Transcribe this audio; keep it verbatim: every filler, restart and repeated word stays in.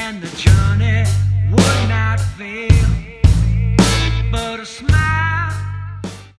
and the journey would not fail. But a smile